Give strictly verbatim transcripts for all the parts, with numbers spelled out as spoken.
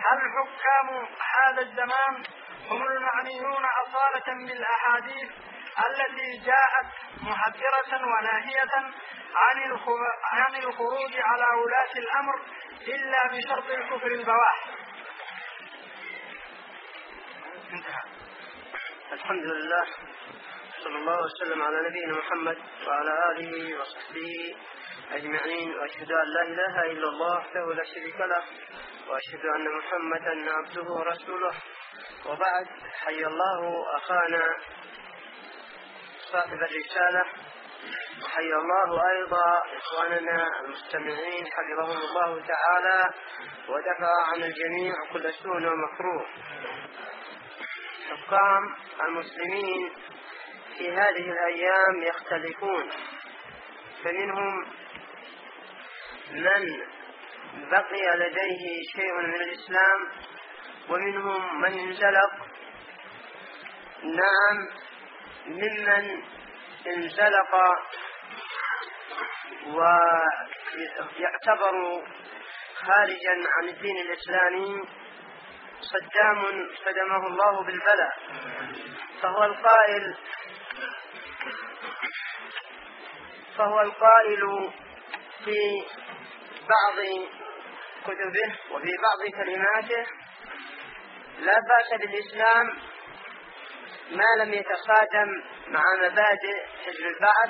هل حكام هذا الزمان هم المعنيون أصالة بالأحاديث التي جاءت محذرة وناهية عن الخروج على ولاة الأمر إلا بشرط الكفر البواح؟ انتهى. الحمد لله، صلى الله وسلم على نبينا محمد وعلى آله وصحبه أجمعين، وأشهد أن لا إله إلا الله وحده لا شريك له، وأشهد أن محمدا عبده ورسوله. وبعد، حي الله أخانا صاحب الرسالة، وحي الله أيضا إخواننا المستمعين حفظهم الله تعالى ودفع عن الجميع كل سوء ومكروه. حكام المسلمين في هذه الأيام يختلفون، فمنهم من بقي لديه شيء من الإسلام، ومنهم من انزلق. نعم، ممن انزلق ويعتبر خارجا عن الدين الإسلامي صدام صدمه الله بالبلاء، فهو القائل فهو القائل في بعض كتبه وفي بعض كلماته: لا بأس بالإسلام ما لم يتصادم مع مبادئ حزب البعث،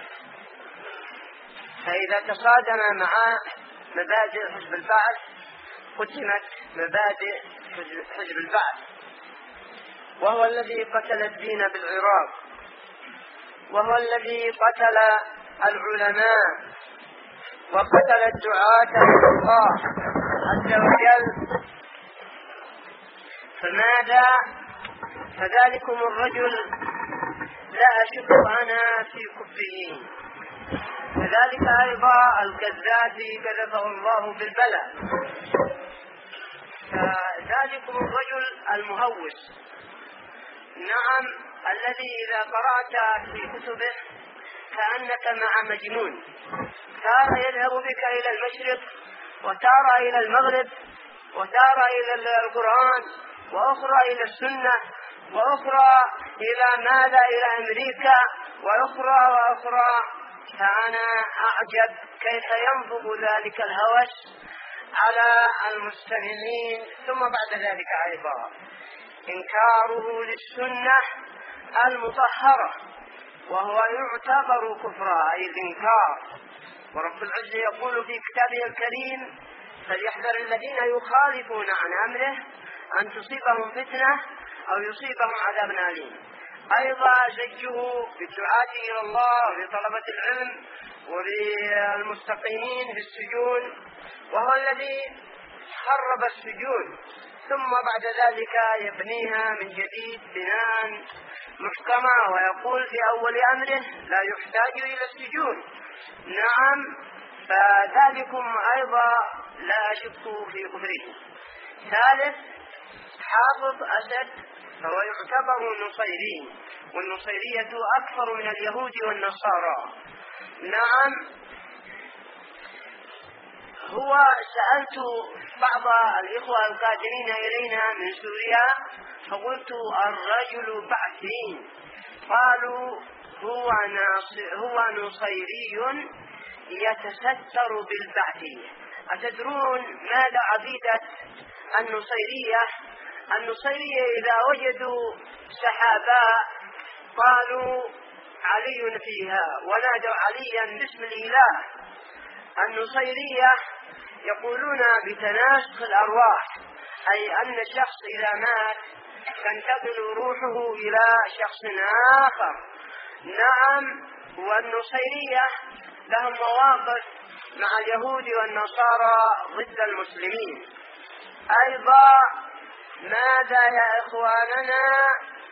فإذا تصادم مع مبادئ حزب البعث قدمت مبادئ حزب البعث، وهو الذي قتل الدين بالعراق، وهو الذي قتل العلماء وقتل الدعاة إلى الله عز وجل. فماذا؟ فذلكم الرجل لا أشك أنا في كفره، كذلك أيضا الكذاب كذبه الله بالبلاء، فذلكم الرجل المهوس، نعم، الذي إذا قرأت في كتبه كأنك مع مجنون، تارى يذهب بك إلى المشرق وتارى إلى المغرب وتارى إلى القرآن وأخرى إلى السنة وأخرى إلى ماذا؟ إلى أمريكا وأخرى وأخرى. فأنا أعجب كيف ينفض ذلك الهوس على المستمعين. ثم بعد ذلك أيضا إنكاره للسنة المطهرة، وهو يعتبر كفرا، أي الإنكار. ورب العزة يقول في كتابه الكريم: فليحذر الذين يخالفون عن أمره أن تصيبهم فتنة أو يصيبهم عذاب أليم. أيضا زجه بالدعاة إلى الله وبطلبة العلم وبالمستقيمين في السجون، وهو الذي خرب السجون ثم بعد ذلك يبنيها من جديد بناء محكمة، ويقول في أول أمره لا يحتاج إلى السجون. نعم، فذلكم أيضا لا أشك في كفره. ثالث، حافظ أسد، فهو يعتبر نصيري، والنصيرية أكثر من اليهود والنصارى. نعم، هو سألت بعض الإخوة القادمين إلينا من سوريا فقلت: الرجل بعثي؟ قالوا: هو هو نصيري يتستر بالبعثية. أتدرون ماذا عقيدة النصيرية؟ النصيرية إذا وجدوا سحاباء قالوا علي فيها ونادوا عليا باسم الإله. النصيرية يقولون بتناسخ الأرواح، أي أن الشخص إذا مات تنتقل روحه إلى شخص آخر. نعم، والنصيرية لهم مواقف مع اليهود والنصارى ضد المسلمين. أيضا ماذا يا إخواننا؟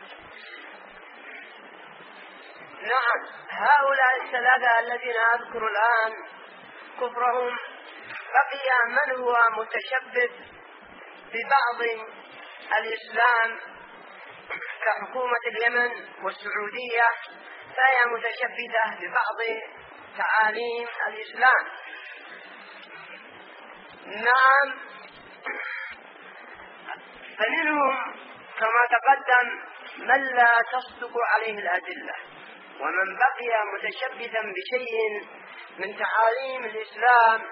نعم، هؤلاء الثلاثة الذين أذكر الآن كفرهم. بقي من هو متشبث ببعض الإسلام كحكومة اليمن والسعودية، فهي متشبثة ببعض تعاليم الإسلام. نعم، فمنهم كما تقدم من لا تصدق عليه الأدلة، ومن بقي متشبثا بشيء من تعاليم الإسلام،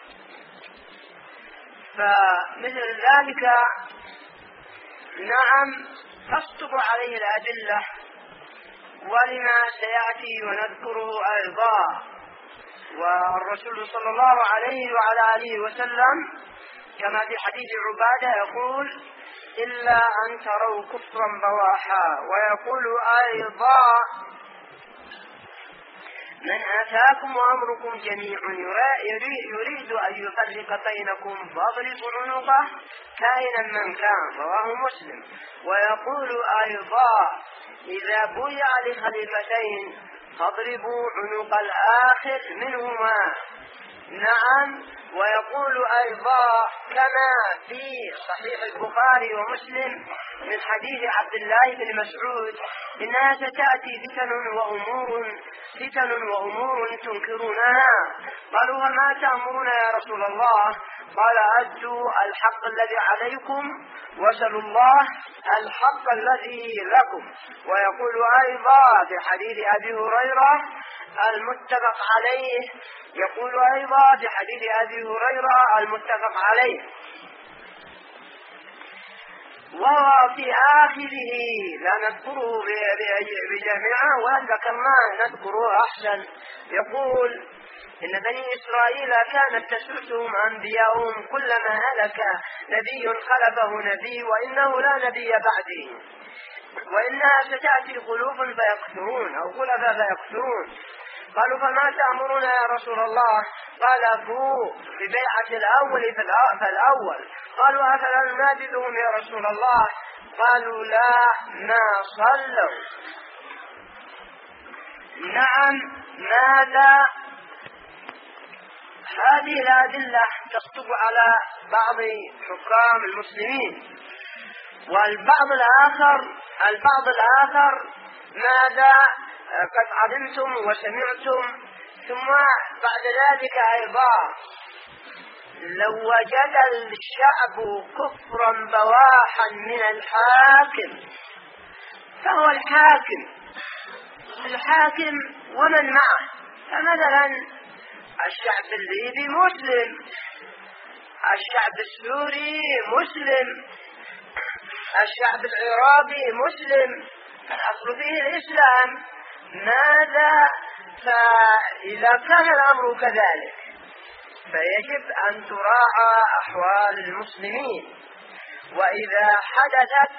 فمثل ذلك نعم تصدق عليه الأدلة، ولما سيأتي ونذكره أيضا. والرسول صلى الله عليه وعلى آله وسلم كما في حديث عبادة يقول: إلا أن تروا كفرا بواحا. ويقول أيضا: من أتاكم وأمركم جميع يريد أن يفرق بينكم فاضربوا عنقه كائنا من كان. رواه مسلم. ويقول أيضا: إذا بويع لخليفتين فاضربوا عنق الآخر منهما. نعم. ويقول أيضا كما في صحيح البخاري ومسلم من حديث عبد الله بن مسعود: إنها ستأتي فتن وأمور فتن وأمور تنكرونها. قالوا: وما تأمرون يا رسول الله؟ قال: أدوا الحق الذي عليكم وسلوا الله الحق الذي لكم. ويقول أيضا في حديث أبي هريرة المتفق عليه، يقول أيضا في حديث أبي هريرة المتفق عليه، وفي آخره لا نذكره بجميعه وإن ذكرناه نذكره أحسن. يقول: إن بني إسرائيل كانت تسوسهم أنبياؤهم كلما هلك نبي خلفه نبي وإنه لا نبي بعده، وإنها ستأتي خلوف فيكثرون أو خلفا فيكثرون. قالوا: فما تأمرون يا رسول الله؟ قال: فو ببيعة الأول فالأول. قالوا: أفلا ننادلهم يا رسول الله؟ قالوا: لا ما صلوا. نعم. ماذا؟ هذه الأدلة تصدق على بعض حكام المسلمين، والبعض الآخر البعض الآخر ماذا؟ قد علمتم وسمعتم. ثم بعد ذلك أيضا لو وجد الشعب كفرا بواحا من الحاكم فهو الحاكم الحاكم ومن معه. فمثلا الشعب الليبي مسلم، الشعب السوري مسلم، الشعب العراقي مسلم، الأصل فيه الإسلام. ماذا؟ فإذا كان الأمر كذلك فيجب أن تراعى أحوال المسلمين. وإذا حدثت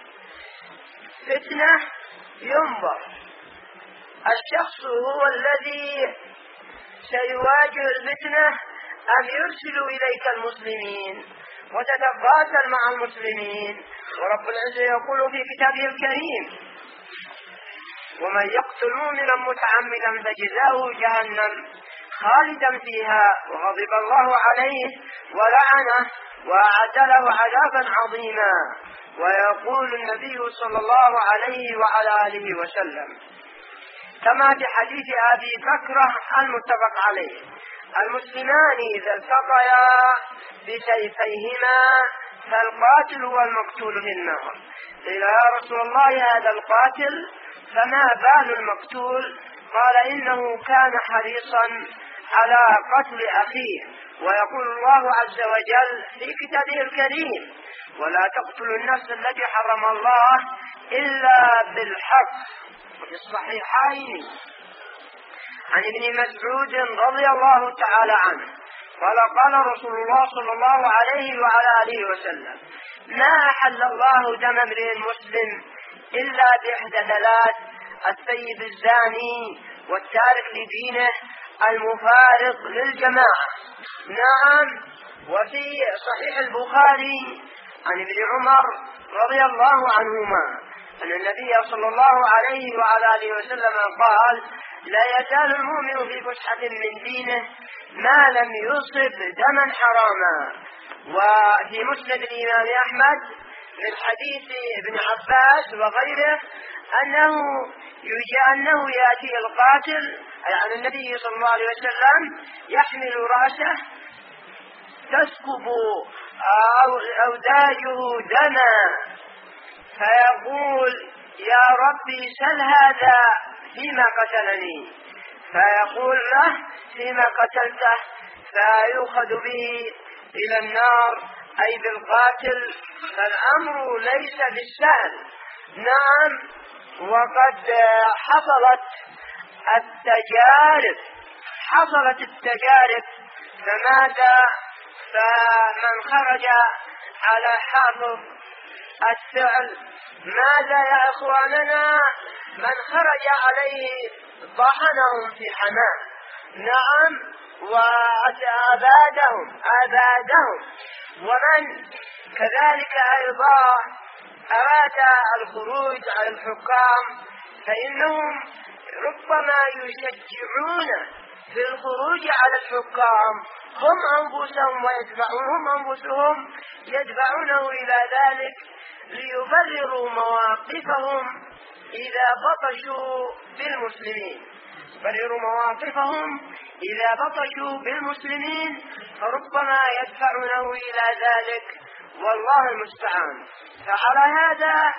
فتنة ينظر الشخص هو الذي سيواجه الفتنة أم يرسل إليك المسلمين وتتقاتل مع المسلمين. ورب العزة يقول في كتابه الكريم: ومن يقتل مؤمنا متعمدا فجزاؤه جهنم خالدا فيها وغضب الله عليه ولعنه وأعد له عذابا عظيما. ويقول النبي صلى الله عليه وعلى آله وسلم كما في حديث أبي بكرة المتفق عليه: المسلمان إذا التقيا بسيفيهما فالقاتل والمقتول في النار. قيل: يا رسول الله هذا القاتل فما بال المقتول؟ قال: إنه كان حريصا على قتل أخيه. ويقول الله عز وجل في كتابه الكريم: ولا تقتلوا النفس التي حرم الله إلا بالحق. وفي الصحيحين عن ابن مسعود رضي الله تعالى عنه قال: قال رسول الله صلى الله عليه وعلى آله وسلم: ما أحل الله دم امرئ مسلم إلا بإحدى ثلاث: الثيب الزاني والتارك لدينه المفارق للجماعة. نعم. وفي صحيح البخاري عن ابن عمر رضي الله عنهما أن النبي صلى الله عليه وعلى آله وسلم قال: لا يزال المؤمن في فسحة من دينه ما لم يصب دما حراما. وفي مسند الإمام أحمد من حديث ابن عباس وغيره أنه يجي أنه يأتي القاتل أي عن النبي صلى الله عليه وسلم يحمل رأسه تسكب أوداجه دما، فيقول يا ربي سل هذا فيما قتلني، فيقول له فيما قتلته، فيؤخذ به إلى النار أي بالقاتل. فالأمر ليس بالسهل. نعم، وقد حصلت التجارب حصلت التجارب فماذا؟ فمن خرج على حافظ الفعل ماذا يا إخواننا؟ من خرج عليه طحنهم في حمام. نعم، وأبادهم أبادهم. ومن كذلك أيضا أراد الخروج على الحكام فإنهم ربما يشجعون في الخروج على الحكام هم أنفسهم ويدفعونهم أنفسهم يدفعونه إلى ذلك ليبرروا مواقفهم إذا بطشوا بالمسلمين يبرروا مواقفهم إذا بطشوا بالمسلمين فربما يدفعونه إلى ذلك، والله المستعان. فعلى هذا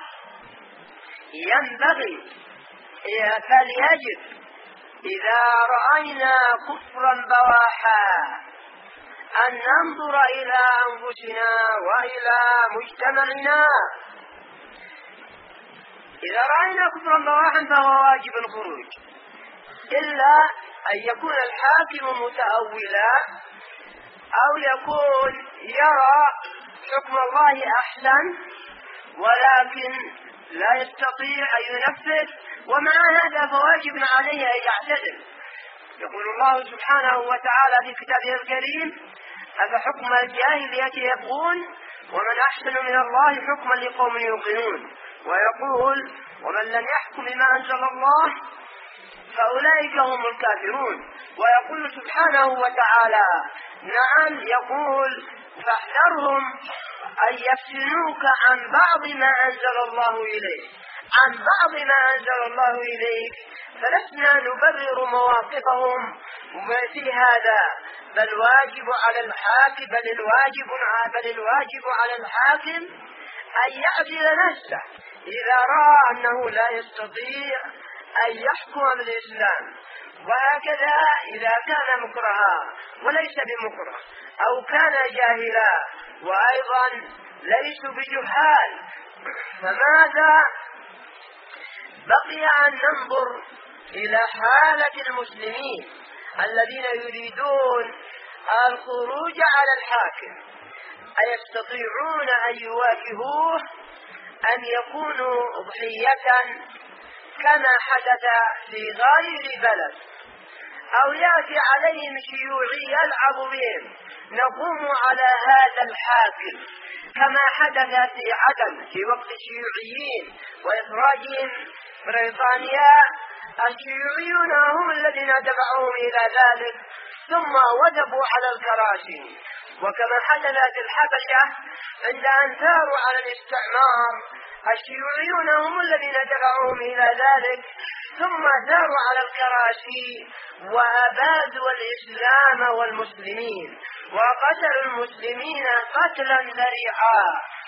ينبغي فليجب إذا رأينا كفرا بواحا أن ننظر إلى أنفسنا وإلى مجتمعنا. إذا رأينا كفرا بواحا فهو واجب الخروج، إلا أن يكون الحاكم متأولا أو يكون يرى حكم الله أحسن ولكن لا يستطيع أن ينفذ، ومع هذا فواجب عليه أن يعتدل. يقول الله سبحانه وتعالى في كتابه الكريم أفحكم الجاهلية يبغون ومن أحسن من الله حكما لقوم يوقنون، ويقول ومن لم يحكم بما أنزل الله فأولئك هم الكافرون. ويقول سبحانه وتعالى نعم يقول فاحذرهم أن يفتنوك عن بعض ما أنزل الله إليك عن بعض ما أنزل الله إليك فلسنا نبرر مواقفهم في هذا، بل واجب على الحاكم بل الواجب بل الواجب على الحاكم أن يعدل نفسه إذا رأى أنه لا يستطيع أن يحكم بالإسلام. وهكذا إذا كان مكرها وليس بمكره أو كان جاهلا وأيضا ليسوا بجهال، فماذا بقي أن ننظر إلى حالة المسلمين الذين يريدون الخروج على الحاكم، أيستطيعون أن يواجهوه أن يكونوا ضحية كما حدث في غير بلد، أو يأتي عليهم شيوعي يلعب بهم نقوم على هذا الحاكم كما حدث في عدن في وقت الشيوعيين وإخراجهم بريطانيا. الشيوعيون هم الذين دفعوهم إلى ذلك ثم وثبوا على الكراسي، وكما حدث في الحبشة عند أن ثاروا على الاستعمار الشيوعيون هم الذين دفعوهم إلى ذلك ثم ثاروا على الكراسي وأبادوا الإسلام والمسلمين وقتلوا المسلمين قتلا ذريعا.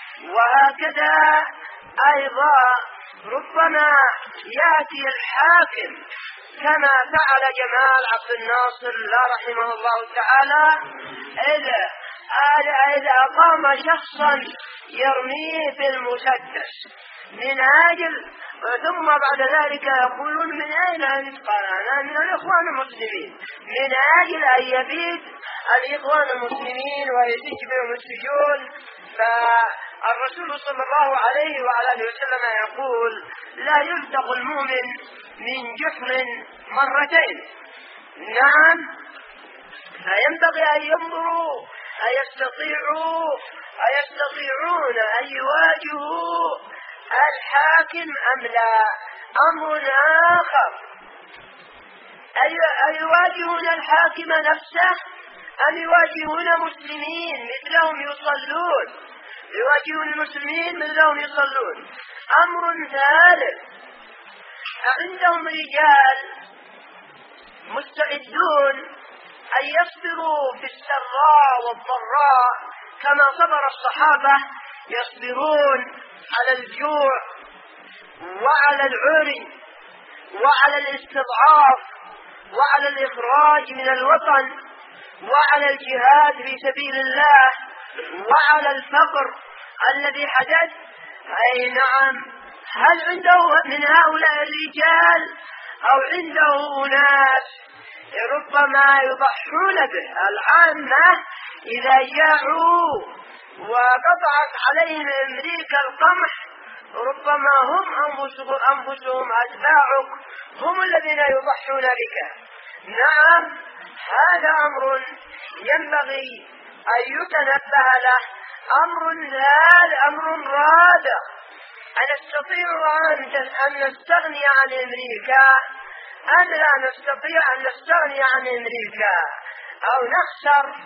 وهكذا أيضا ربما يأتي الحاكم كما فعل جمال عبد الناصر لا رحمه الله تعالى إذا إذا أقام شخصا يرميه بالمسدس من أجل ثم بعد ذلك يقولون من أين أنت؟ قال أنا من الإخوان المسلمين، من أجل أن يبيد الإخوان المسلمين ويسج بهم السجون. فالرسول صلى الله عليه وعلى آله وسلم يقول لا يلدغ المؤمن من جحر مرتين. نعم، فينبغي أن ينظروا أيستطيعوا أيستطيعون أن يواجهوا الحاكم أم لا. أمر آخر أيواجهون الحاكم نفسه أم يواجهون مسلمين مثلهم يصلون يواجهون المسلمين مثلهم يصلون. أمر ثالث عندهم رجال مستعدون أن يصبروا في السراء والضراء كما صبر الصحابة يصبرون على الجوع وعلى العري وعلى الاستضعاف وعلى الإخراج من الوطن وعلى الجهاد في سبيل الله وعلى الفقر الذي حدث. أي نعم، هل عنده من هؤلاء الرجال أو عنده أناس ربما يضحون به؟ العامة إذا جاءوا وقطعت عليهم أمريكا القمح ربما هم أنفسهم, أنفسهم أتباعك هم الذين يضحون بك. نعم، هذا أمر ينبغي أن يتنبه له، أمر لا أمر رادع. أنستطيع أن نستغني عن أمريكا أم لا نستطيع أن نستغني عن أمريكا، أو نخسر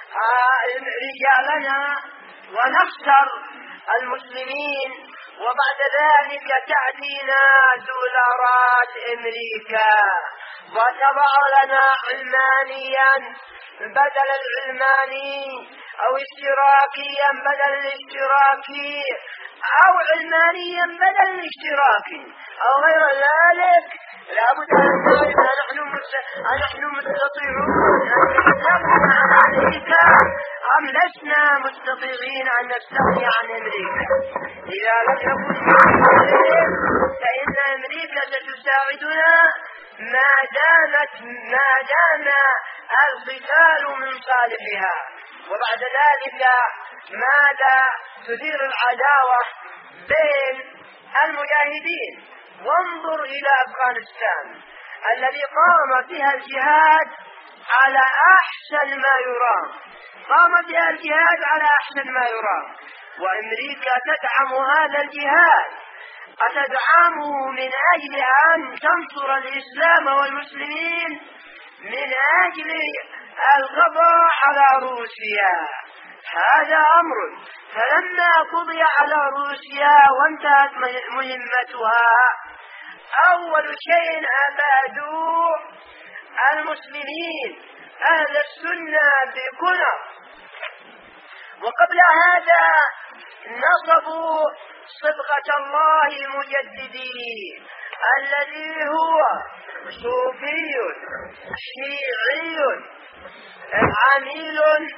رجالنا ونخسر المسلمين وبعد ذلك تأتينا دولارات أمريكا وتضع لنا علمانيا بدل العلماني أو اشتراكيا بدل الاشتراكي أو علمانيا بدل الاشتراكي أو غير ذلك. لابد أن نعرف أنحن مستطيعون أن نستغني عن أمريكا أم لسنا مستطيعين أن نستغني عن أمريكا. إذا لم نكن مستطيعين فإن أمريكا ستساعدنا ما دامت ما دام القتال من صالحها، وبعد ذلك ماذا تدير العداوة بين المجاهدين. وانظر إلى أفغانستان الذي قام فيها الجهاد على أحسن ما يرام، قام فيها الجهاد على أحسن ما يرام، وأمريكا تدعم هذا الجهاد، أتدعمه من أجل أن تنصر الإسلام والمسلمين، من أجل القضاء على روسيا. هذا أمر. فلما قضي على روسيا وانتهت مهمتها أول شيء أبادوا المسلمين أهل السنة بكنر، وقبل هذا نصبوا صبغة الله المجددي الذي هو صوفي شيعي عميل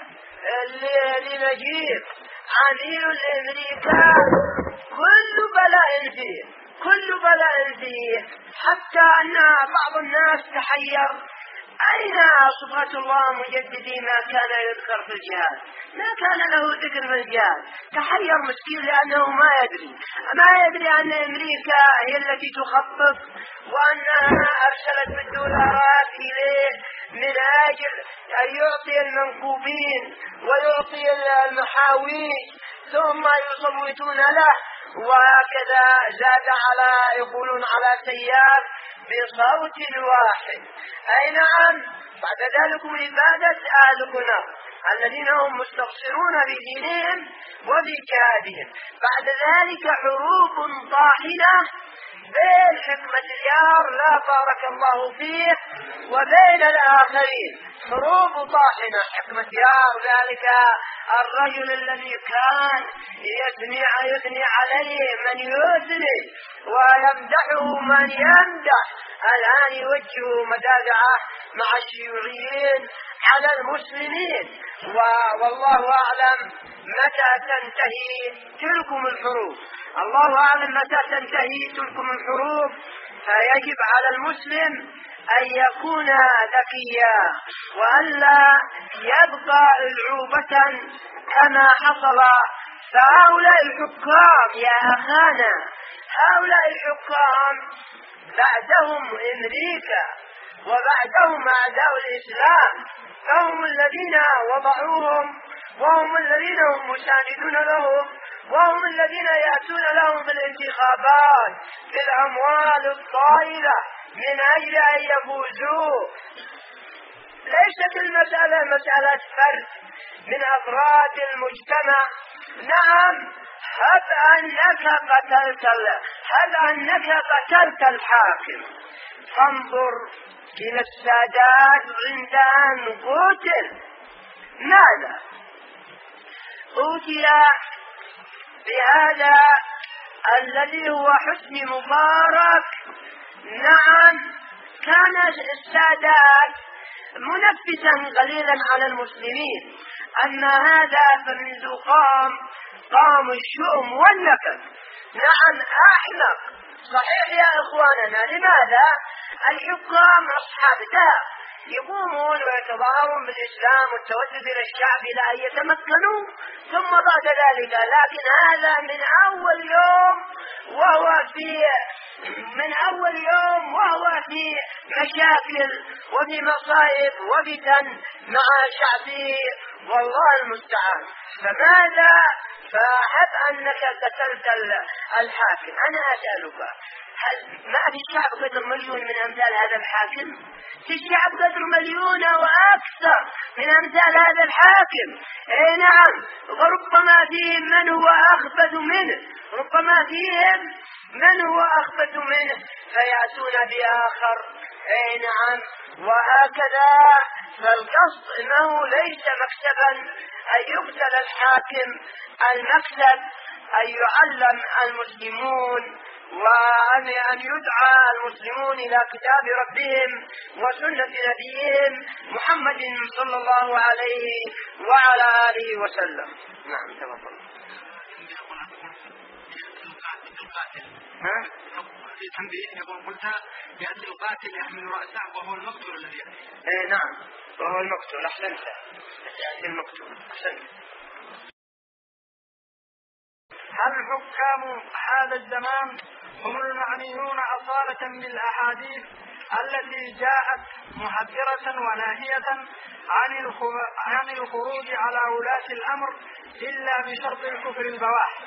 لنجيب عميل لأمريكا، كل بلاء فيه كل بلاء فيه حتى أن بعض الناس تحير أين صبغة الله مجددي ما كان يذكر في الجهاد، ما كان له ذكر في الجهاد. تحير مسكين لأنه ما يدري ما يدري أن أمريكا هي التي تخفف وأنها أرسلت بالدولارات إليه من أجل أن يعطي المنكوبين ويعطي المحاويج ثم يصوتون له، وهكذا زاد على يقولون على سيار بصوت واحد. أي نعم، بعد ذلك إبادة أهلنا الذين هم مستبصرون بدينهم وبجهادهم. بعد ذلك حروب طاحنة بين حكمة اليار لا بارك الله فيه وبين الآخرين، حروب طاحنة. حكمة يار ذلك الرجل الذي كان يثني يثني عليه من يثني ويمدحه من يمدح، الآن يوجه مدافعه مع الشيوعيين على المسلمين. والله أعلم متى تنتهي تلكم الحروب، الله أعلم متى تنتهي تلكم الحروب. فيجب على المسلم أن يكون ذكيا وألا يبقى ألعوبة كما حصل. فهؤلاء الحكام يا أخانا، هؤلاء الحكام بعدهم أمريكا وبعدهم أعداء الإسلام، فهم الذين وضعوهم وهم الذين هم مساندون لهم وهم الذين يأتون لهم بالانتخابات بالأموال الطائلة من أجل أن يفوزوا. ليست المسألة مسألة فرد من أفراد المجتمع. نعم، هب أنك قتلت هب أنك قتلت الحاكم، فانظر إلى السادات عند أن قتل ماذا؟ أوتي بهذا الذي هو حسني مبارك. نعم كان السادات منفسا قليلا على المسلمين، أما هذا فمنذ قام قام الشؤم والنكد. نعم أحمق صحيح يا إخواننا. لماذا؟ الحكام أصحاب داء يقومون ويتظاهرون بالإسلام والتوسل إلى الشعب إلى أن يتمكنوا، ثم بعد ذلك لكن هذا من أول يوم وهو في من أول يوم وهو في مشاكل وفي مصائب وفتن مع شعبه، والله المستعان. فماذا؟ فأحب أنك قتلت الحاكم. أنا أسألك، هل ما في الشعب قدر مليون من أمثال هذا الحاكم؟ في الشعب قدر مليون وأكثر من أمثال هذا الحاكم. اي نعم، وربما فيهم من هو أخبث منه، ربما فيهم من هو أخبث منه فيأتون بآخر. اي نعم، وهكذا. فالقصد انه ليس مكسبا ان يقتل الحاكم، المكسب ان يعلم المسلمون وأن يدعى المسلمون إلى كتاب ربهم وسنة نبيهم محمد صلى الله عليه وعلى آله وسلم. نعم تفضل. ها؟ في تنبيه يقول قلت يأتي القاتل يحمل رأسه وهو المقتول الذي يأتي. إيه نعم وهو المقتول. أحسنت، يأتي المقتول. أحسنت. هل حكام هذا الزمان هم المعنيون أصالة بالأحاديث التي جاءت محذرة وناهية عن الخروج على ولاة الأمر إلا بشرط الكفر البواح؟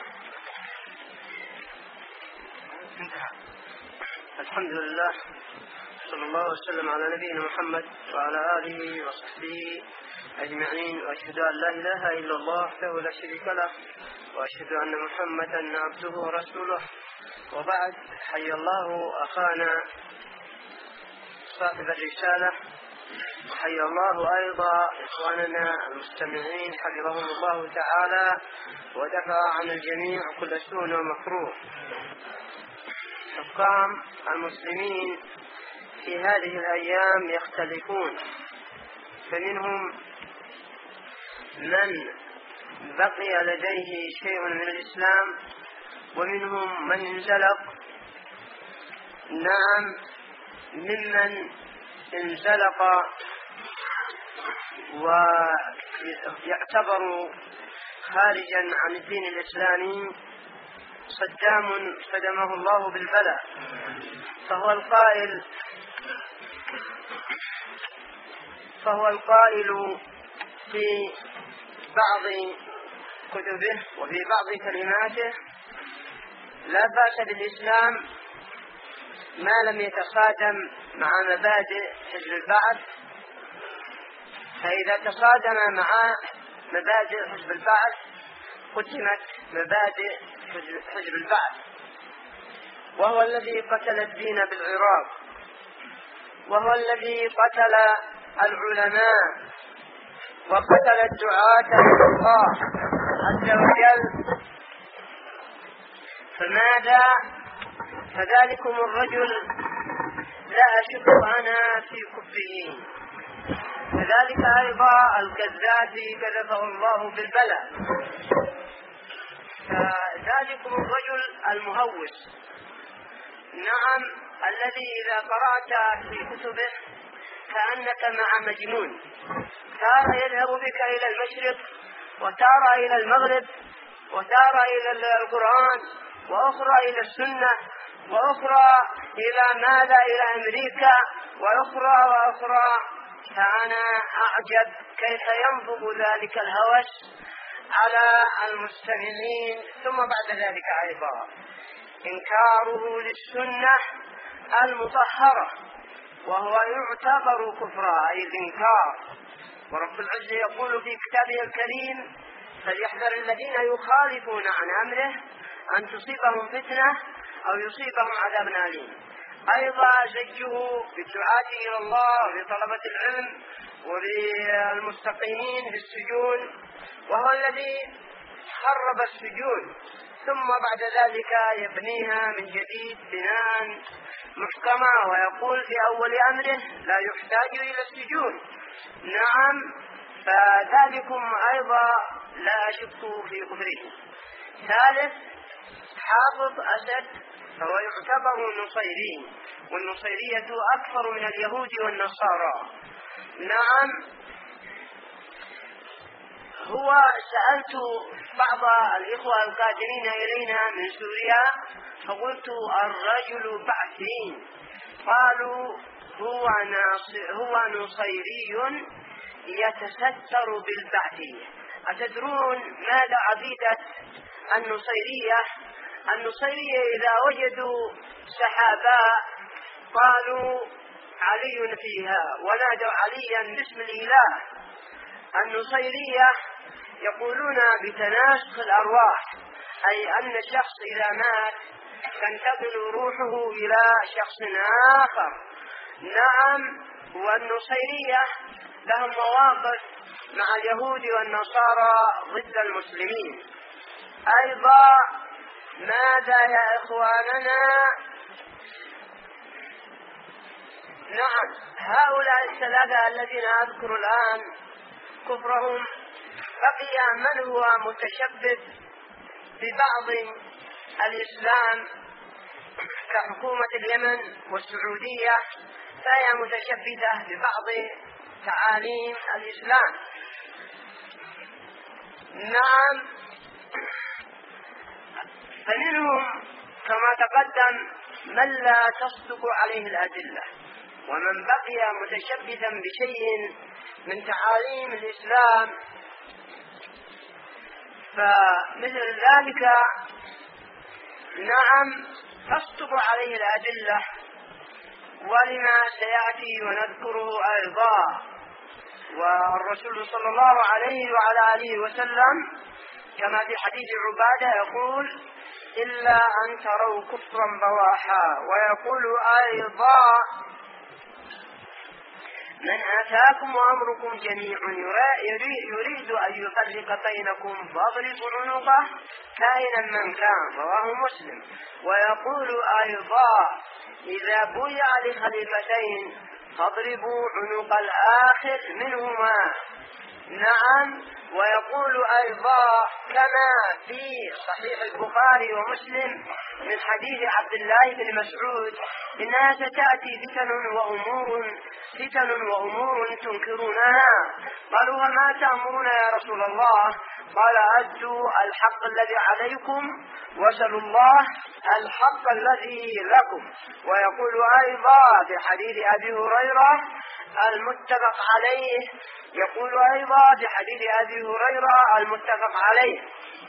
انتهى. الحمد لله، صلى الله وسلم على نبينا محمد وعلى آله وصحبه أجمعين، وأشهد أن لا إله إلا الله وحده لا شريك له، وأشهد أن محمدا عبده ورسوله. وبعد، حي الله أخانا صاحب الرسالة، وحي الله أيضا إخواننا المستمعين حفظهم الله تعالى ودفع عن الجميع كل سوء ومكروه. حكام المسلمين في هذه الأيام يختلفون، فمنهم من بقي لديه شيء من الإسلام ومنهم من انزلق. نعم، ممن انزلق ويعتبر خارجا عن الدين الإسلامي صدام صدمه الله بالبلاء، فهو القائل فهو القائل في بعض كتبه وفي بعض كلماته: لا بأس بالإسلام ما لم يتصادم مع مبادئ حزب البعث، فإذا تصادم مع مبادئ حزب البعث قدمت مبادئ حزب البعث، وهو الذي قتل الدين بالعراق، وهو الذي قتل العلماء وقتل الدعاة إلى الله عز وجل. فماذا؟ فذلكم الرجل لا أشك أنا في كفه، كذلك أيضا الكذاب كذبه الله بالبلاء. فذلكم الرجل المهوس، نعم، الذي إذا قرأت في كتبه كأنك مع مجنون، تارة يذهب بك إلى المشرق وتارة إلى المغرب وتارة إلى القرآن وأخرى إلى السنة وأخرى إلى ماذا؟ إلى أمريكا وأخرى وأخرى. فأنا أعجب كيف ينفض ذلك الهوس على المستمعين. ثم بعد ذلك أيضا إنكاره للسنة المطهرة، وهو يعتبر كفرا، أي الإنكار. ورب العزة يقول في كتابه الكريم: فليحذر الذين يخالفون عن أمره أن تصيبهم فتنة أو يصيبهم عذاب أليم. أيضا زجه بالدعاة إلى الله وبطلبة العلم وبالمستقيمين في السجون، وهو الذي خرب السجون ثم بعد ذلك يبنيها من جديد بناء محكمة ويقول في أول أمره لا يحتاج إلى السجون. نعم، فذلكم أيضا لا أشك في كفره. ثالث، حافظ أسد فهو يعتبر نصيري، والنصيرية أكثر من اليهود والنصارى. نعم، هو سألت بعض الإخوة القادمين إلينا من سوريا فقلت الرجل بعثي، قالوا هو هو نصيري يتستر بالبعثية. أتدرون ماذا عقيدة النصيرية؟ النصيرية إذا وجدوا سحاباء قالوا علي فيها ونادوا عليا باسم الإله. النصيرية يقولون بتناسخ الأرواح، أي أن الشخص إذا مات تنتقل روحه إلى شخص آخر. نعم، والنصيرية لهم مواقف مع اليهود والنصارى ضد المسلمين. أيضا ماذا يا إخواننا؟ نعم، هؤلاء الثلاثة الذين أذكر الآن كفرهم. بقي من هو متشبث ببعض الإسلام كحكومة اليمن والسعودية، فهي متشبثة ببعض تعاليم الإسلام. نعم، فمنهم كما تقدم من لا تصدق عليه الأدلة، ومن بقي متشبثا بشيء من تعاليم الإسلام فمثل ذلك نعم تصدق عليه الأدلة، ولما سيأتي ونذكره أيضا. والرسول صلى الله عليه وعلى آله وسلم كما في حديث عبادة يقول إلا أن تروا كفرا بواحا، ويقول أيضا من آتاكم وأمركم جميع يريد أن يفرق بينكم فاضربوا عنقه كائنا من كان، رواه مسلم. ويقول أيضا إذا بويع لخليفتين فاضربوا عنق الآخر منهما. نعم، ويقول أيضا كما في صحيح البخاري ومسلم من حديث عبد الله بن مسعود إنها ستأتي فتن وأمور فتن وأمور تنكرونها. قالوا وما تأمرون يا رسول الله؟ قال أدوا الحق الذي عليكم وسلوا الله الحق الذي لكم. ويقول أيضا في حديث أبي هريرة المتفق عليه، يقول أيضا في حديث أبي هريرة المتفق عليه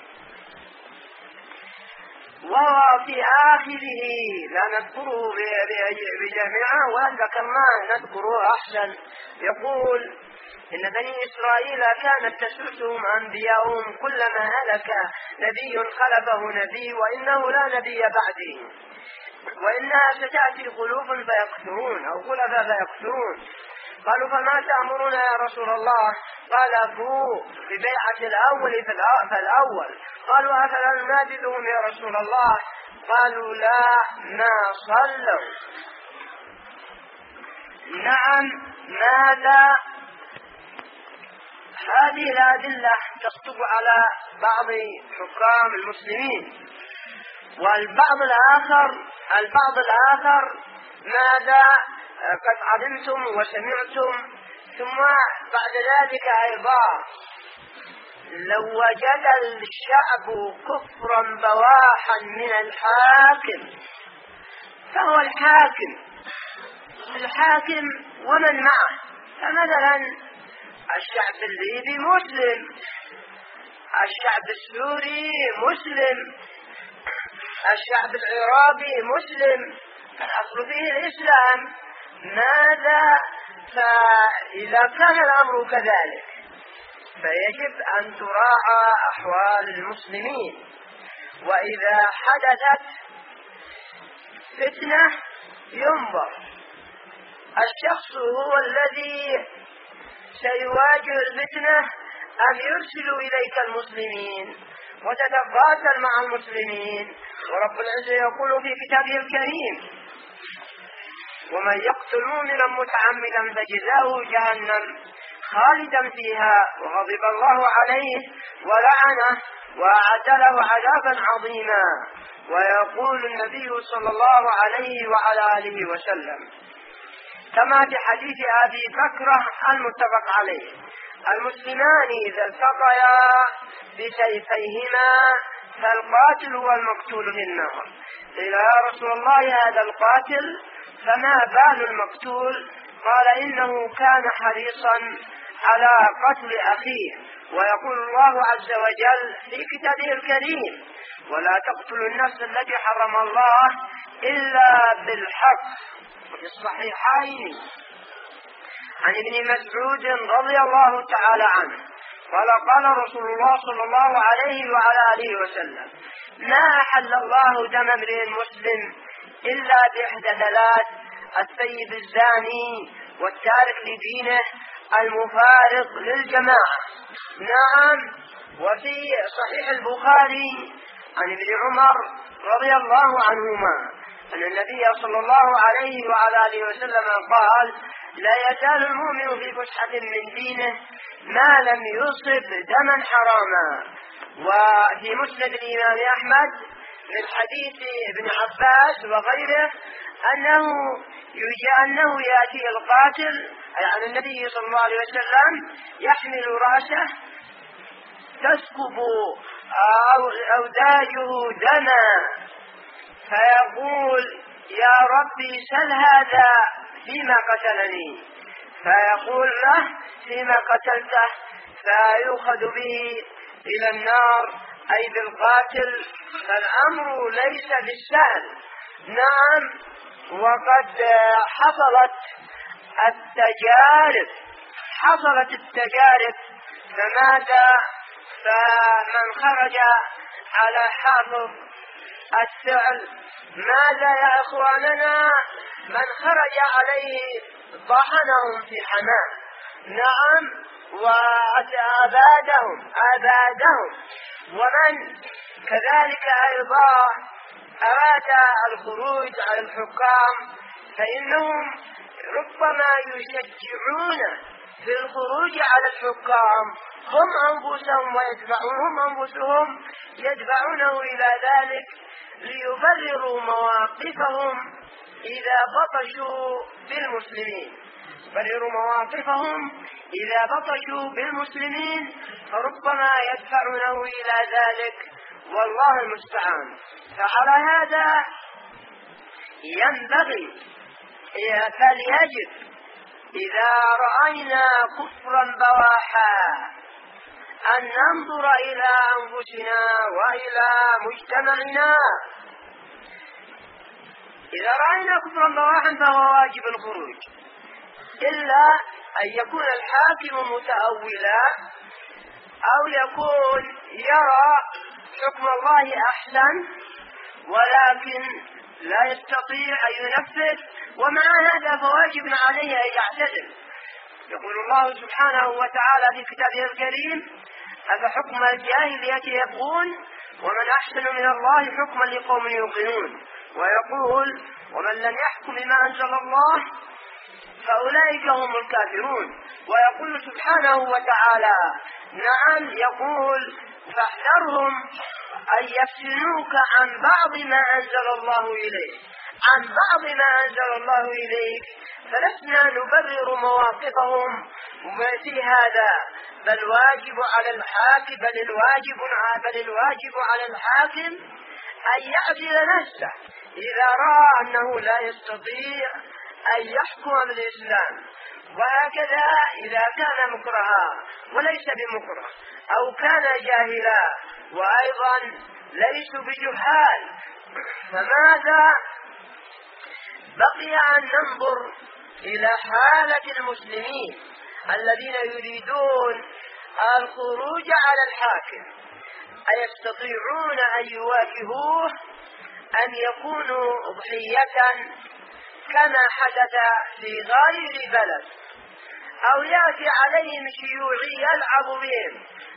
وهو في آخره لا نذكره بجميعه وإن ذكرناه نذكره أحسن. يقول إن بني إسرائيل كانت تسوسهم أنبياؤهم كلما هلك نبي خلفه نبي وإنه لا نبي بعده وإنها ستأتي خلوف فيكثرون أو خلفا فيكثرون. قالوا فما تأمرون يا رسول الله؟ قال فو ببيعة الأول فالأول. قالوا أفلا ننادلهم يا رسول الله؟ قالوا لا ما صلوا. نعم، ماذا؟ هذه الأدلة تصدق على بعض حكام المسلمين، والبعض الآخر البعض الآخر ماذا؟ قد علمتم وسمعتم. ثم بعد ذلك أيضا لو وجد الشعب كفرا بواحا من الحاكم فهو الحاكم الحاكم ومن معه. فمثلا الشعب الليبي مسلم، الشعب السوري مسلم، الشعب العراقي مسلم، الأصل فيه الإسلام. ماذا؟ فإذا كان الأمر كذلك فيجب أن تراعى أحوال المسلمين. وإذا حدثت فتنة ينظر الشخص هو الذي سيواجه الفتنة أم يرسل إليك المسلمين. وتتقاتل مع المسلمين. ورب العزة يقول في كتابه الكريم: ومن يقتل مؤمنا متعمدا فجزاؤه جهنم خالدا فيها وغضب الله عليه ولعنه وأعد له عذابا عظيما. ويقول النبي صلى الله عليه وعلى آله وسلم كما في حديث أبي بكرة المتفق عليه: المسلمان إذا التقيا بسيفيهما فالقاتل والمقتول في النار. قيل: يا رسول الله هذا القاتل فما بال المقتول؟ قال: إنه كان حريصا على قتل أخيه. ويقول الله عز وجل في كتابه الكريم: ولا تقتلوا النفس التي حرم الله إلا بالحق. وفي الصحيحين عن ابن مسعود رضي الله تعالى عنه قال: قال رسول الله صلى الله عليه وعلى آله وسلم: ما أحل الله دم امرئ مسلم إلا بإحدى ثلاث: الثيب الزاني والتارك لدينه المفارق للجماعة. نعم. وفي صحيح البخاري عن ابن عمر رضي الله عنهما أن النبي صلى الله عليه وعلى آله وسلم قال: لا يزال المؤمن في فسحة من دينه ما لم يصب دما حراما. وفي مسند الإمام أحمد من حديث ابن عباس وغيره أنه يجي أنه يأتي القاتل أي عن النبي صلى الله عليه وسلم يحمل رأسه تسكب أوداجه دما فيقول: يا ربي سل هذا فيما قتلني. فيقول له: فيما قتلته. فيؤخذ به إلى النار أي بالقاتل. فالأمر ليس بالسهل. نعم. وقد حصلت التجارب حصلت التجارب فماذا؟ فمن خرج على حافظ الثعل ماذا يا إخواننا؟ من خرج عليه طحنهم في حماه. نعم. وأبادهم أبادهم. ومن كذلك أيضا أراد الخروج على الحكام فإنهم ربما يشجعون في الخروج على الحكام هم أنفسهم ويدفعون هم أنفسهم يدفعونه إلى ذلك ليبرروا مواقفهم إذا بطشوا بالمسلمين يبرروا مواقفهم إذا بطشوا بالمسلمين فربما يدفعونه إلى ذلك والله المستعان. فعلى هذا ينبغي فليجب إذا رأينا كفرا بواحا أن ننظر إلى أنفسنا وإلى مجتمعنا. إذا رأينا كفرا بواحا فهو واجب الخروج، إلا أن يكون الحاكم متأولا أو يكون يرى حكم الله أحسن ولكن لا يستطيع أن ينفذ، ومع هذا فواجب عليه أن يعتدل. يقول الله سبحانه وتعالى في كتابه الكريم: أفحكم الجاهلية يبغون ومن أحسن من الله حكما لقوم يوقنون. ويقول: ومن لم يحكم بما أنزل الله فأولئك هم الكافرون. ويقول سبحانه وتعالى: نعم، يقول: فاحذرهم أن يفتنوك عن بعض ما أنزل الله إليك عن بعض ما أنزل الله إليك. فلسنا نبرر مواقفهم في هذا، بل واجب على الحاكم بل الواجب بل الواجب على الحاكم أن يعزل نفسه إذا رأى أنه لا يستطيع أن يحكم بالإسلام. وهكذا إذا كان مكرها وليس بمكره أو كان جاهلا وأيضا ليسوا بجهال، فماذا بقي أن ننظر إلى حالة المسلمين الذين يريدون الخروج على الحاكم، أيستطيعون أن يواجهوه أن يكونوا ضحية كما حدث في غير بلد، أو يأتي عليهم شيوعي يلعب بهم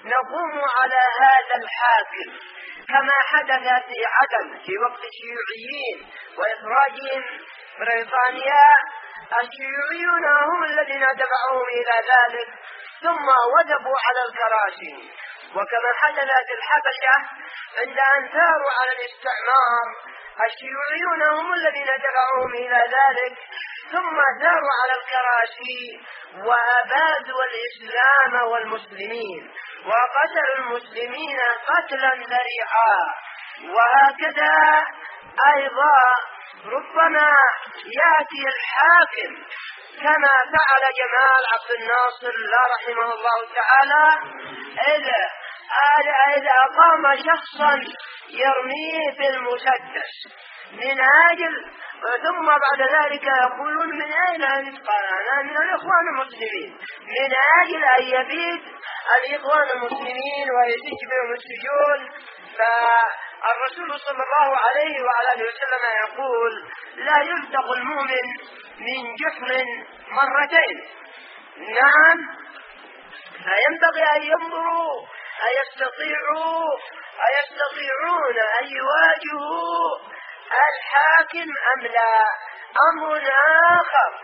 نقوم على هذا الحاكم كما حدث في عدن في وقت الشيوعيين وإخراجهم بريطانيا. الشيوعيون هم الذين دفعوهم إلى ذلك ثم وثبوا على الكراسي. وكما حدث في الحبشة عند أن ثاروا على الاستعمار، الشيوعيون هم الذين دفعوهم إلى ذلك ثم ثاروا على الكراسي وأبادوا الإسلام والمسلمين وقتلوا المسلمين قتلا ذريعا. وهكذا أيضا ربما يأتي الحاكم كما فعل جمال عبد الناصر لا رحمه الله تعالى، إذا إذا أقام شخصا يرميه بالمسدس من أجل، ثم بعد ذلك يقولون من أين أنت؟ قال أنا من الإخوان المسلمين، من أجل أن يبيد الإخوان المسلمين ويسج بهم السجون. فالرسول صلى الله عليه وعلى آله وسلم يقول لا يلتق المؤمن من جحر مرتين. نعم، فينبغي أن ينظروا أيستطيعوا أيستطيعون أن يواجهوا الحاكم أم لا. أمر آخر،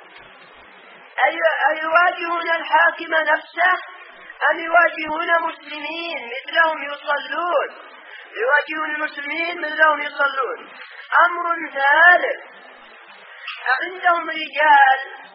أيواجهون الحاكم نفسه أم يواجهون مسلمين مثلهم يصلون يواجهون المسلمين مثلهم يصلون. أمر ثالث، عندهم رجال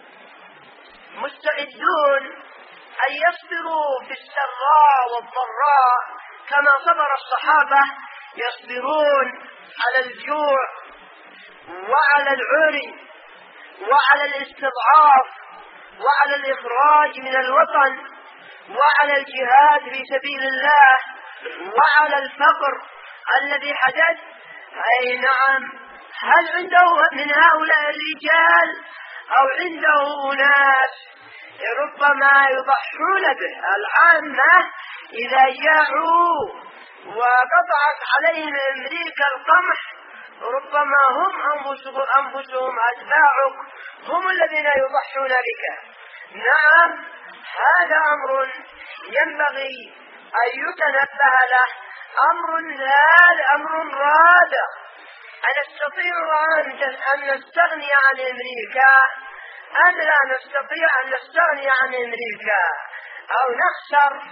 مستعدون أن يصبروا في السراء والضراء كما صبر الصحابة، يصبرون على الجوع وعلى العري وعلى الاستضعاف وعلى الإخراج من الوطن وعلى الجهاد في سبيل الله وعلى الفقر الذي حدث. أي نعم، هل عنده من هؤلاء الرجال أو عنده أناس ربما يضحون به؟ العامة إذا جاءوا وقطعت عليهم أمريكا القمح ربما هم أنفسهم, أنفسهم أتباعك هم الذين يضحون بك. نعم، هذا أمر ينبغي أن يتنبه له. أمر ذال أمر رادع، أن نستطيع أن نستغني عن أمريكا أم لا نستطيع أن نستغني عن أمريكا، أو نخسر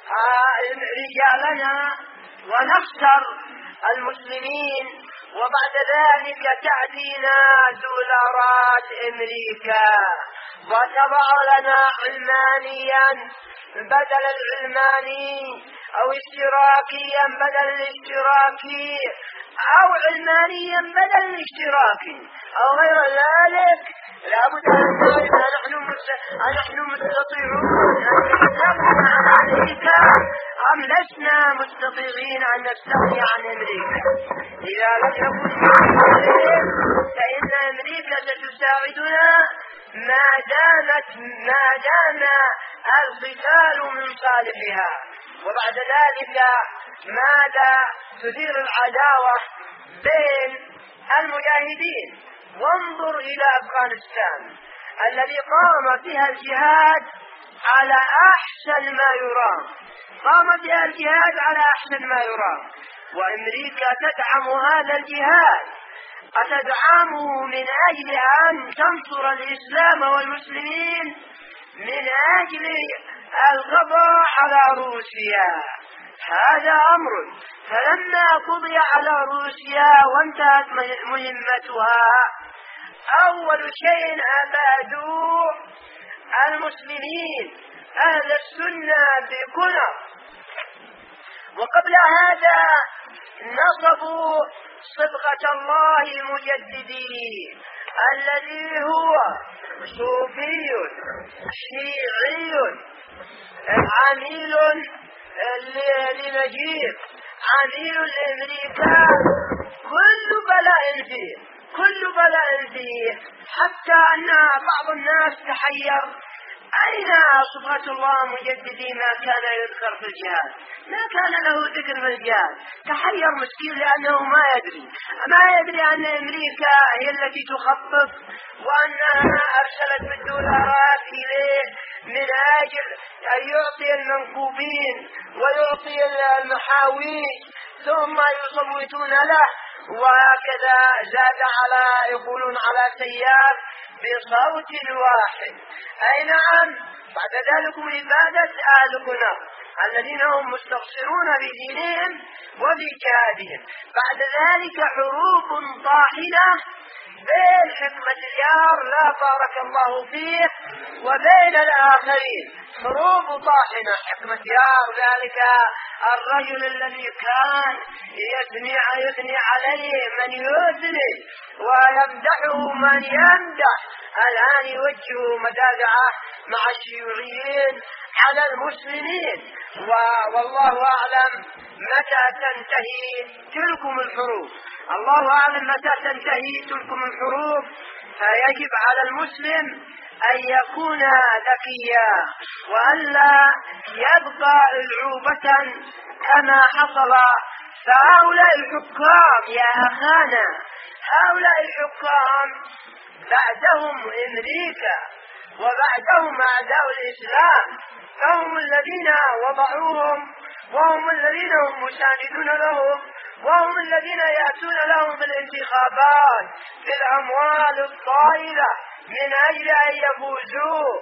رجالنا ونخسر المسلمين وبعد ذلك تأتينا دولارات أمريكا وتضع لنا علمانيا بدل العلماني أو اشتراكيا بدل الاشتراكي أو علمانيا بدل الاشتراكي أو غير ذلك. لابد أن نعرف أنحن مستطيعون أن نستغني عن أمريكا أم لسنا مستطيعين أن نستغني عن أمريكا. إذا لم يكن فإن أمريكا ستساعدنا ما دامت ما دام القتال من صالحها، وبعد ذلك ماذا تثير العداوة بين المجاهدين. وانظر إلى أفغانستان الذي قام فيها الجهاد على أحسن ما يرام، قام فيها الجهاد على أحسن ما يرام، وأمريكا تدعم هذا الجهاد، أتدعمه من أجل أن تنصر الإسلام والمسلمين من أجل القضاء على روسيا. هذا أمر. فلما قضي على روسيا وانتهت مهمتها أول شيء أبادوا المسلمين أهل السنة بكنر، وقبل هذا نصبوا صبغة الله المجددي الذي هو صوفي شيعي عميل لنجيب عميل لأمريكا، كل بلاء فيه كل بلاء فيه حتى أن بعض الناس تحير أين صفات الله مجددي ما كان يذكر في الجهاد؟ ما كان له ذكر في الجهاد. تحير مسكين لأنه ما يدري ما يدري أن أمريكا هي التي تخطط وأنها أرسلت بالدولارات إليه من أجل أن يعطي المنكوبين ويعطي المحاويج ثم يصوتون له، وهكذا زاد على يقولون على سيار بصوت واحد. أي نعم، بعد ذلك عبادة أهلنا الذين هم مستبصرون بدينهم وبجهادهم. بعد ذلك حروب طاحنة بين حكمة اليار لا بارك الله فيه وبين الآخرين. حروب طاحنة. حكمة يار ذلك الرجل الذي كان يثني يثني عليه من يثني ويمدحه من يمدح، الآن يوجه مدافعه مع الشيوعيين على المسلمين. والله أعلم متى تنتهي تلكم الحروب. الله أعلم متى تنتهي تلكم الحروب. فيجب على المسلم أن يكون ذكيا وألا يبقى ألعوبة كما حصل. فهؤلاء الحكام يا أخانا، هؤلاء الحكام بعدهم أمريكا وبعدهم أعداء الإسلام، فهم الذين وضعوهم وهم الذين هم مساندون لهم وهم الذين يأتون لهم بالانتخابات بالأموال الطائلة من أجل أن يفوزوا.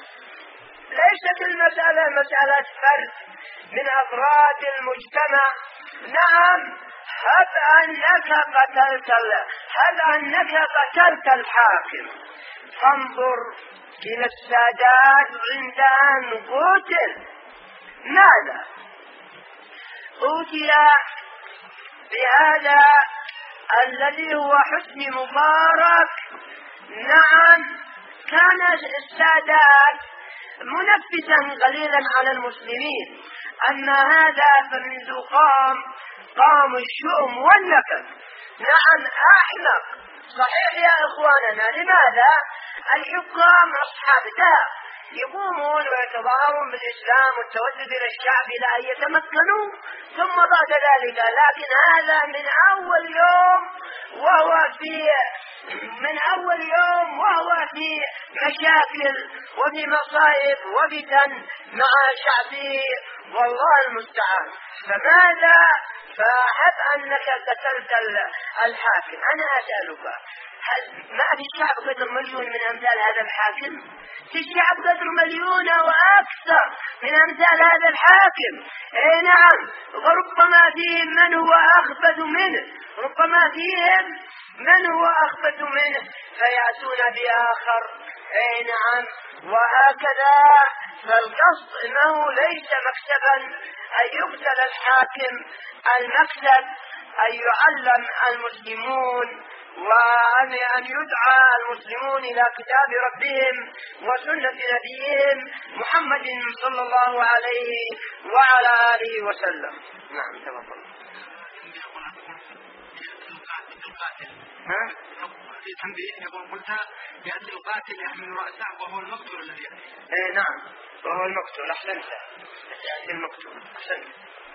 ليست المسألة مسألة فرد من أفراد المجتمع. نعم، هب أنك قتلت هب أنك قتلت الحاكم، فانظر إلى السادات عند أن قتل ماذا؟ قتل بهذا الذي هو حسني مبارك. نعم، كان السادات منفسا قليلا على المسلمين، أما هذا فمنذ قام قام الشؤم والنكد. نعم، أحمق صحيح يا إخواننا. لماذا؟ الحكام أصحاب ذات يقومون ويتظاهرون بالإسلام والتودد إلى الشعب إلى أن يتمكنوا ثم بعد ذلك. لكن هذا من أول يوم وهو في من أول يوم وهو في مشاكل وفي مصائب وفتن مع شعبه، والله المستعان. فماذا؟ فهب أنك قتلت الحاكم. أنا أسألك، هل ما في الشعب قدر مليون من أمثال هذا الحاكم؟ في الشعب قدر مليون وأكثر من أمثال هذا الحاكم. اي نعم، وربما فيهم من هو أخبث منه، ربما فيهم من هو أخبث منه فيأتون بآخر. اي نعم، وهكذا. فالقصد انه ليس مكسبا ان يقتل الحاكم، المكسب ان يعلم المسلمون وأن يدعى المسلمون إلى كتاب ربهم وسنة نبيهم محمد صلى الله عليه وعلى آله وسلم. نعم، تفضل. ها؟ في تنبيه يقول قلت يأتي القاتل يحمل رأسه وهو المقتول الذي يأتي. إيه نعم، وهو المقتول. أحسنت، يأتي المقتول. أحسنت.